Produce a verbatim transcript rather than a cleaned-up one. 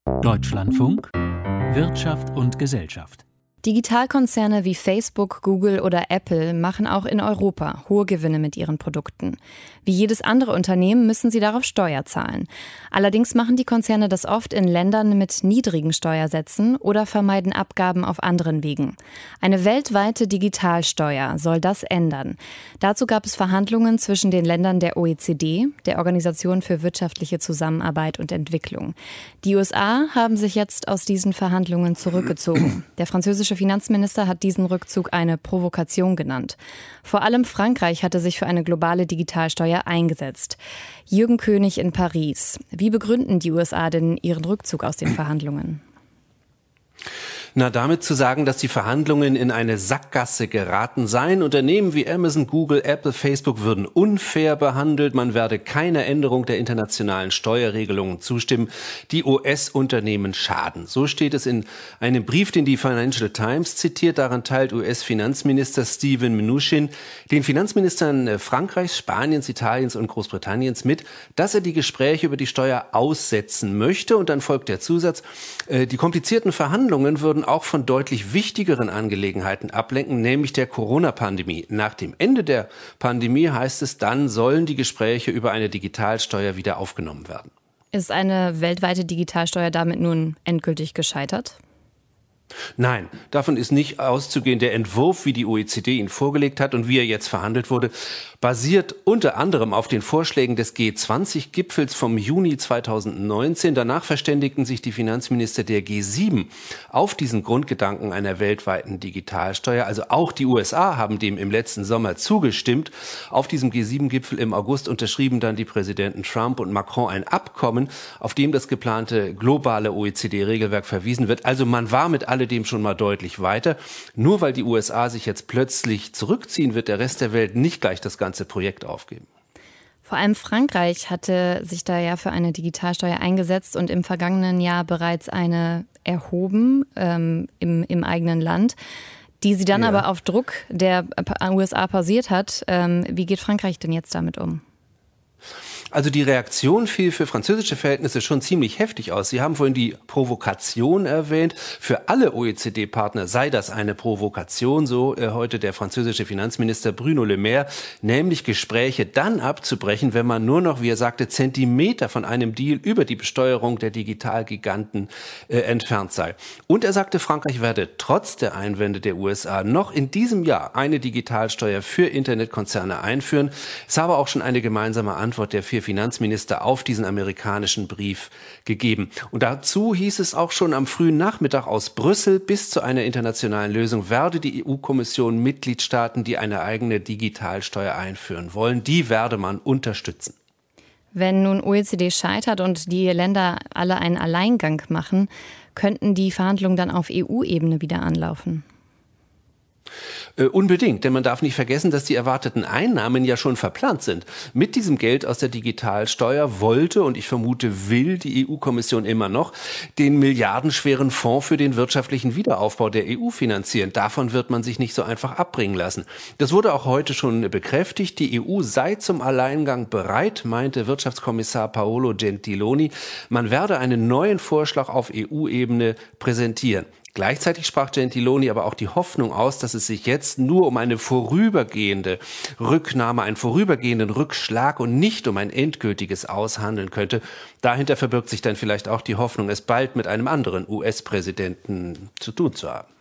Deutschlandfunk Wirtschaft und Gesellschaft. Digitalkonzerne wie Facebook, Google oder Apple machen auch in Europa hohe Gewinne mit ihren Produkten. Wie jedes andere Unternehmen müssen sie darauf Steuer zahlen. Allerdings machen die Konzerne das oft in Ländern mit niedrigen Steuersätzen oder vermeiden Abgaben auf anderen Wegen. Eine weltweite Digitalsteuer soll das ändern. Dazu gab es Verhandlungen zwischen den Ländern der O E C D, der Organisation für wirtschaftliche Zusammenarbeit und Entwicklung. Die U S A haben sich jetzt aus diesen Verhandlungen zurückgezogen. Der französische Finanzminister hat diesen Rückzug eine Provokation genannt. Vor allem Frankreich hatte sich für eine globale Digitalsteuer eingesetzt. Jürgen König in Paris. Wie begründen die U S A denn ihren Rückzug aus den Verhandlungen? Na, damit zu sagen, dass die Verhandlungen in eine Sackgasse geraten seien. Unternehmen wie Amazon, Google, Apple, Facebook würden unfair behandelt. Man werde keiner Änderung der internationalen Steuerregelungen zustimmen, die U S-Unternehmen schaden. So steht es in einem Brief, den die Financial Times zitiert. Daran teilt U S-Finanzminister Steven Mnuchin den Finanzministern Frankreichs, Spaniens, Italiens und Großbritanniens mit, dass er die Gespräche über die Steuer aussetzen möchte. Und dann folgt der Zusatz, äh, die komplizierten Verhandlungen würden auch von deutlich wichtigeren Angelegenheiten ablenken, nämlich der Corona-Pandemie. Nach dem Ende der Pandemie, heißt es, dann sollen die Gespräche über eine Digitalsteuer wieder aufgenommen werden. Ist eine weltweite Digitalsteuer damit nun endgültig gescheitert? Nein, davon ist nicht auszugehen. Der Entwurf, wie die O E C D ihn vorgelegt hat und wie er jetzt verhandelt wurde, basiert unter anderem auf den Vorschlägen des G zwanzig Gipfels vom Juni zweitausendneunzehn. Danach verständigten sich die Finanzminister der G sieben auf diesen Grundgedanken einer weltweiten Digitalsteuer. Also auch die U S A haben dem im letzten Sommer zugestimmt. Auf diesem G sieben Gipfel im August unterschrieben dann die Präsidenten Trump und Macron ein Abkommen, auf dem das geplante globale O E C D-Regelwerk verwiesen wird. Also man war mit alledem schon mal deutlich weiter. Nur weil die U S A sich jetzt plötzlich zurückziehen, wird der Rest der Welt nicht gleich das ganze Projekt aufgeben. Vor allem Frankreich hatte sich da ja für eine Digitalsteuer eingesetzt und im vergangenen Jahr bereits eine erhoben ähm, im, im eigenen Land, die sie dann ja. aber auf Druck der U S A pausiert hat. Ähm, wie geht Frankreich denn jetzt damit um? Also die Reaktion fiel für französische Verhältnisse schon ziemlich heftig aus. Sie haben vorhin die Provokation erwähnt. Für alle O E C D-Partner sei das eine Provokation, so äh, heute der französische Finanzminister Bruno Le Maire, nämlich Gespräche dann abzubrechen, wenn man nur noch, wie er sagte, Zentimeter von einem Deal über die Besteuerung der Digitalgiganten äh, entfernt sei. Und er sagte, Frankreich werde trotz der Einwände der U S A noch in diesem Jahr eine Digitalsteuer für Internetkonzerne einführen. Es habe auch schon eine gemeinsame Antwort der vier Finanzminister auf diesen amerikanischen Brief gegeben. Und dazu hieß es auch schon am frühen Nachmittag aus Brüssel, bis zu einer internationalen Lösung werde die E U-Kommission Mitgliedstaaten, die eine eigene Digitalsteuer einführen wollen, die werde man unterstützen. Wenn nun O E C D scheitert und die Länder alle einen Alleingang machen, könnten die Verhandlungen dann auf E U-Ebene wieder anlaufen? Äh, unbedingt, denn man darf nicht vergessen, dass die erwarteten Einnahmen ja schon verplant sind. Mit diesem Geld aus der Digitalsteuer wollte, und ich vermute will, die E U-Kommission immer noch, den milliardenschweren Fonds für den wirtschaftlichen Wiederaufbau der E U finanzieren. Davon wird man sich nicht so einfach abbringen lassen. Das wurde auch heute schon bekräftigt. Die E U sei zum Alleingang bereit, meinte Wirtschaftskommissar Paolo Gentiloni. Man werde einen neuen Vorschlag auf E U-Ebene präsentieren. Gleichzeitig sprach Gentiloni aber auch die Hoffnung aus, dass es sich jetzt nur um eine vorübergehende Rücknahme, einen vorübergehenden Rückschlag und nicht um ein endgültiges Aus handeln könnte. Dahinter verbirgt sich dann vielleicht auch die Hoffnung, es bald mit einem anderen U S-Präsidenten zu tun zu haben.